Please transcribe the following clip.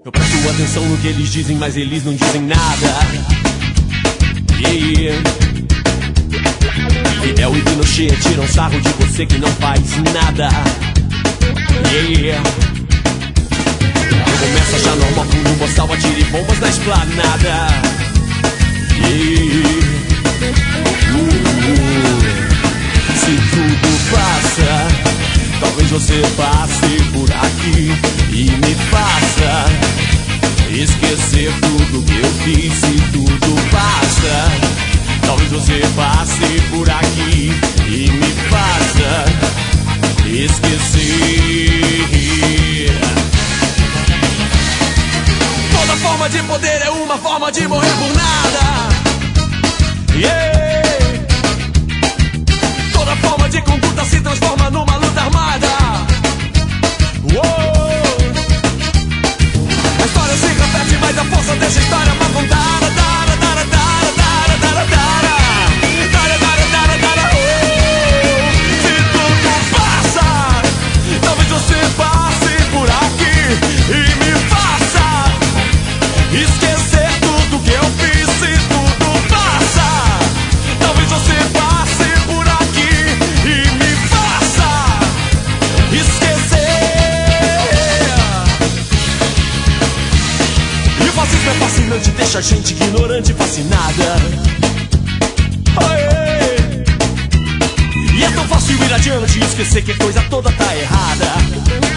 Eu presto atenção no que eles dizem, mas eles não dizem nada. Fidel e Pinochet tiram sarro de você que não faz nada. Eu começo a achar normal que um boçal atire bombas na esplanada. Se tudo passa, talvez você passe por aqui e me faça esquecer tudo que eu fiz. Se tudo passa, talvez você passe por aqui e me faça esquecer. Toda forma de poder é uma forma de morrer por nada. Toda forma de conduta se transforma numa luta armada. A história se repete, mas a força dessa história pra contar. Se tudo passa, talvez você passe por aqui e me faça esquecer tudo que eu fiz. Se tudo passa, talvez você passe por aqui e me faça esquecer. E o fascismo é fascinante, deixa a gente ignorante e fascinada. E é tão fácil ir adiante e esquecer que a coisa toda tá errada.